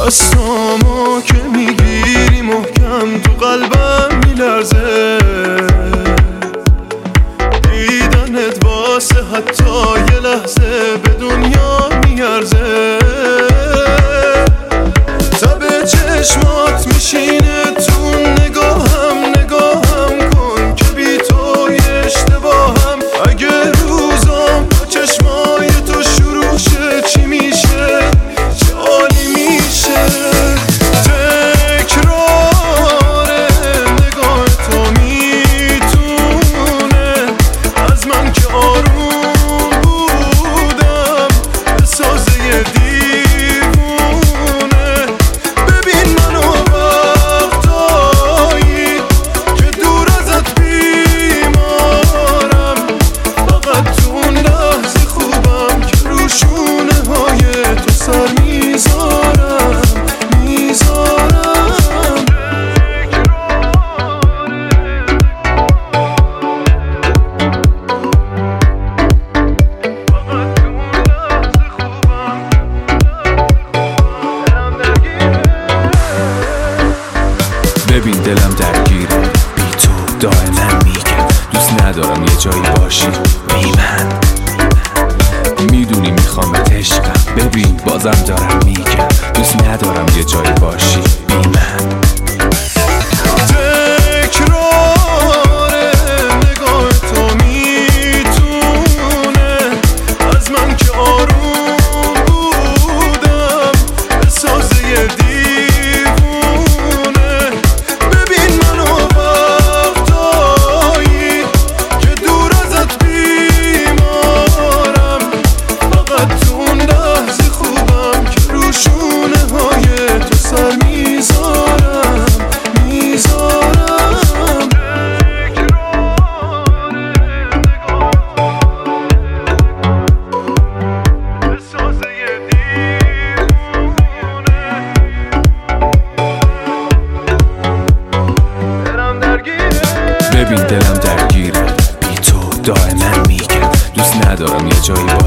دستامو که میگیری محکم تو قلبم میلرزه، دیدنت واسه حتی یه لحظه به دنیا میارزه. تب چشمات میشینه تو نگاهم کن که بی تو یه اشتباهم. اگه روزام با چشمای تو شروع شه چی میشه؟ چه عالی میشه. تکرار نگاه تو میتونه از من که آروم بودم بسازه یه دیوونه. ببین منو وقتایی که دور ازت بیمارم، فقط تو اون لحظه خوبم که رو شونه های تو سر میذارم. ببین دلم درگیره بی تو دائما میگه دوست ندارم یه جایی باشی بی من. میدونی میخوام به عشقم، ببین بازم دارم میگم دوست ندارم یه جایی باشی بی من. تکرار نگاه تو میتونه از من که آروم بودم بسازه یه دیوونه. ببین منو وقتایی که دور ازت بیمارم، فقط تو اون لحظه خوبم که رو شونه های تو سر میذارم. ببین دلم درگیره بی تو دائما میگه دوست ندارم یه جایی